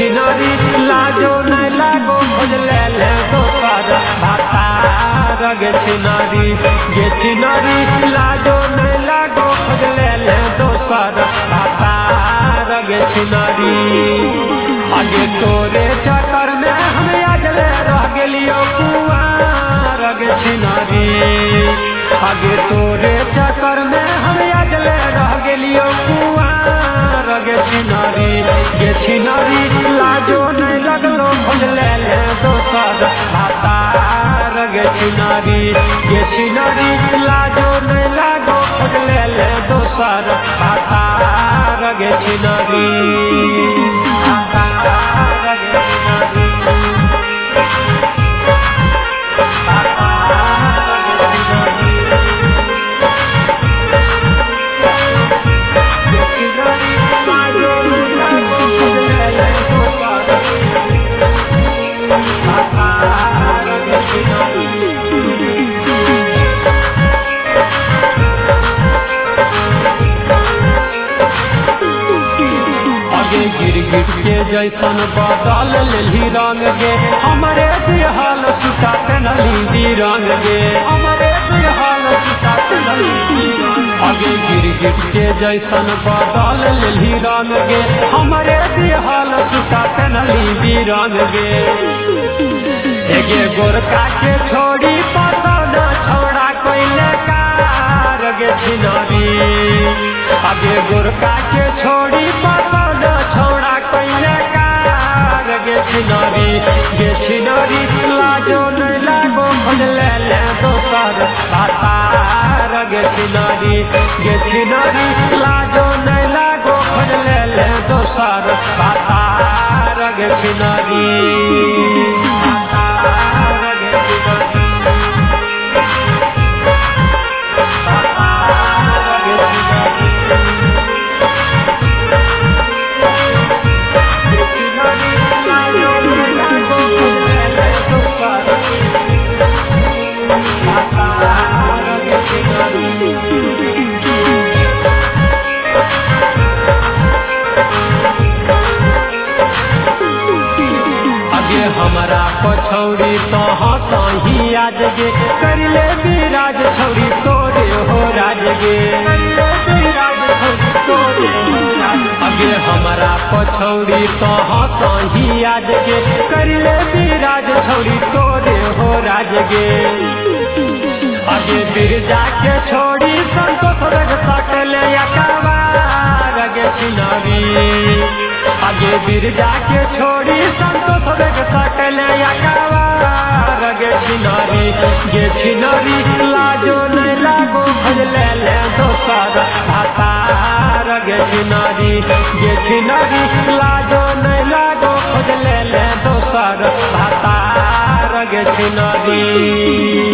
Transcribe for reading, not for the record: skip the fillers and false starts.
छिनारी लाजो नहीं लागो खोज ले दोसर भातार गे छिनारी लाजो नहीं लागो खोज ले दोसर भातार गे छिनारी। आगे तोरे चक्कर में हम अगले रह गेलियो कुआर गे छिनारी। आगे तोरे चक्कर में हम अगले रह गेलियो कुआर गे छिनारी लाजो नहीं लगलो खोज ले दोसर भातार गे छिनारी लाजो नहीं लागो खोज ले दोसर भातार गे छिनारी। गिरगिट के जैसन बदल लेली रंग गे हमारे दिहाल सुतात नली रंग गे हमारे दिहाल सुतात नली। आगे गिरगिट के जैसन बदल लेली रंग गे हमारे दिहाल सुतात नली रंग गे। एगे गोरका के छोड़ी पसौना छोड़ा कोइले कार गे छिनारी। आगे गोरका के छोड़ी पसौना छोड़ा कोइले कार गे छिनारी लाजो नहीं लागो खोज ले दोसर भातार गे छिनारी लाजो नहीं लागो खोज ले दोसर भातार गे छिनारी। हमारा पछौड़ी तो हंसही आज गे कर ले विराज छौड़ी तोरे हो राज गे। अगे हमारा पछौड़ी तो हंसही आज गे कर ले विराज छौड़ी तोरे हो राज गे। अगे बिरजा के छोड़ी संतोष रग सकले अकबार गे छिनारी। आगे बिरजा के छोड़ी संतोष रग सकले अकबार गे छिनारी लाजो नहीं लागो खोज ले दोसर भातार गे छिनारी लाजो नहीं लागो खोज ले दोसर भातार गे छिनारी।